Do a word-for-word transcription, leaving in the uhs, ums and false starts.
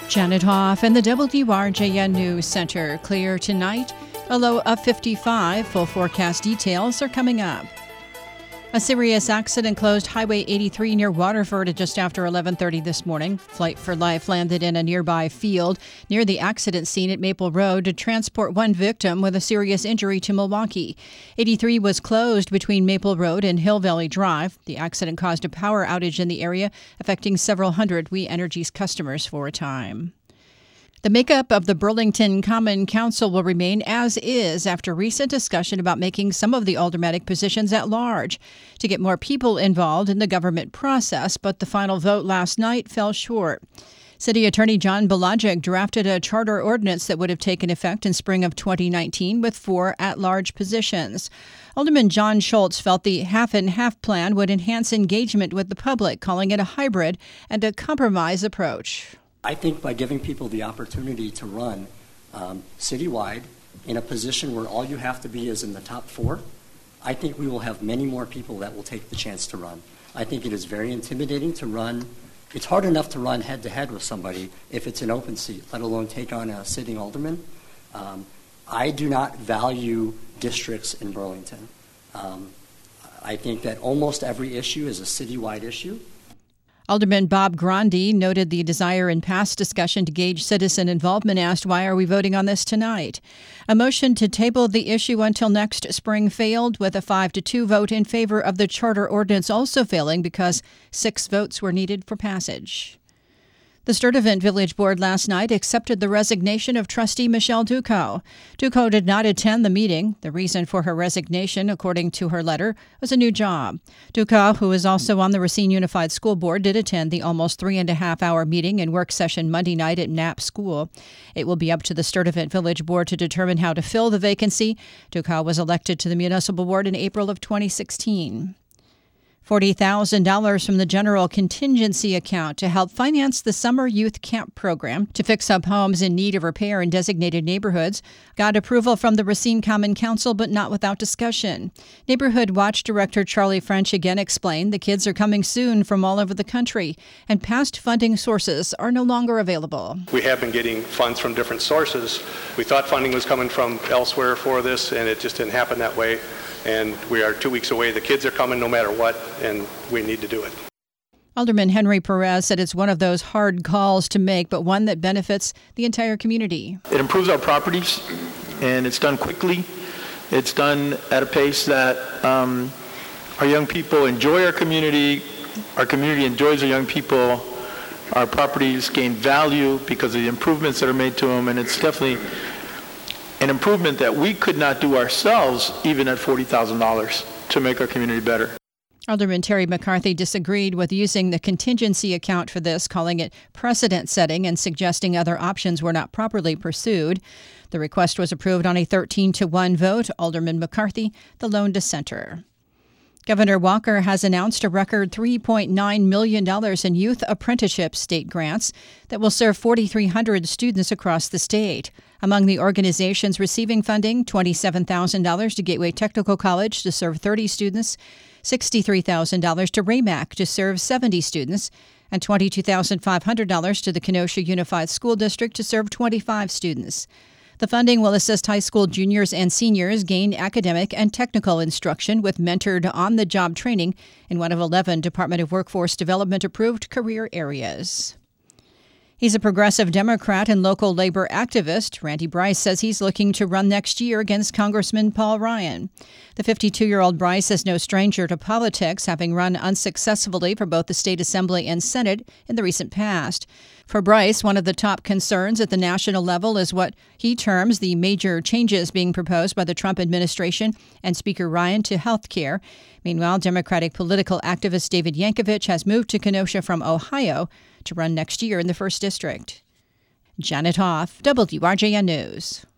Janet Hoff and the W R J N News Center. Clear tonight, a low of fifty-five. Full forecast details are coming up. A serious accident closed Highway eighty-three near Waterford at just after eleven thirty this morning. Flight for Life landed in a nearby field near the accident scene at Maple Road to transport one victim with a serious injury to Milwaukee. eighty-three was closed between Maple Road and Hill Valley Drive. The accident caused a power outage in the area, affecting several hundred We Energies customers for a time. The makeup of the Burlington Common Council will remain as is after recent discussion about making some of the aldermanic positions at large to get more people involved in the government process, but the final vote last night fell short. City Attorney John Belagic drafted a charter ordinance that would have taken effect in spring of twenty nineteen with four at-large positions. Alderman John Schultz felt the half-and-half plan would enhance engagement with the public, calling it a hybrid and a compromise approach. I think by giving people the opportunity to run um, citywide in a position where all you have to be is in the top four, I think we will have many more people that will take the chance to run. I think it is very intimidating to run. It's hard enough to run head-to-head with somebody if it's an open seat, let alone take on a sitting alderman. Um, I do not value districts in Burlington. Um, I think that almost every issue is a citywide issue. Alderman Bob Grandi noted the desire in past discussion to gauge citizen involvement, asked, why are we voting on this tonight? A motion to table the issue until next spring failed, with a five to two vote in favor of the charter ordinance also failing because six votes were needed for passage. The Sturtevant Village Board last night accepted the resignation of trustee Michelle Duco. Duco did not attend the meeting. The reason for her resignation, according to her letter, was a new job. Duco, who is also on the Racine Unified School Board, did attend the almost three and a half hour meeting and work session Monday night at Knapp School. It will be up to the Sturtevant Village Board to determine how to fill the vacancy. Duco was elected to the municipal board in April of twenty sixteen. forty thousand dollars from the general contingency account to help finance the summer youth camp program to fix up homes in need of repair in designated neighborhoods got approval from the Racine Common Council, but not without discussion. Neighborhood Watch Director Charlie French again explained the kids are coming soon from all over the country, and past funding sources are no longer available. We have been getting funds from different sources. We thought funding was coming from elsewhere for this, and it just didn't happen that way. And we are two weeks away. The kids are coming no matter what, and we need to do it. Alderman Henry Perez said it's one of those hard calls to make, but one that benefits the entire community. It improves our properties, and it's done quickly. It's done at a pace that um, our young people enjoy our community. Our community enjoys our young people. Our properties gain value because of the improvements that are made to them, and it's definitely an improvement that we could not do ourselves, even at forty thousand dollars, to make our community better. Alderman Terry McCarthy disagreed with using the contingency account for this, calling it precedent-setting and suggesting other options were not properly pursued. The request was approved on a thirteen to one vote. Alderman McCarthy, the lone dissenter. Governor Walker has announced a record three point nine million dollars in youth apprenticeship state grants that will serve four thousand three hundred students across the state. Among the organizations receiving funding, twenty-seven thousand dollars to Gateway Technical College to serve thirty students, sixty-three thousand dollars to Raymac to serve seventy students, and twenty-two thousand five hundred dollars to the Kenosha Unified School District to serve twenty-five students. The funding will assist high school juniors and seniors gain academic and technical instruction with mentored on-the-job training in one of eleven Department of Workforce Development approved career areas. He's a progressive Democrat and local labor activist. Randy Bryce says he's looking to run next year against Congressman Paul Ryan. The fifty-two-year-old Bryce is no stranger to politics, having run unsuccessfully for both the state assembly and Senate in the recent past. For Bryce, one of the top concerns at the national level is what he terms the major changes being proposed by the Trump administration and Speaker Ryan to health care. Meanwhile, Democratic political activist David Yankovich has moved to Kenosha from Ohio to run next year in the first district. Janet Hoff, W R J N News.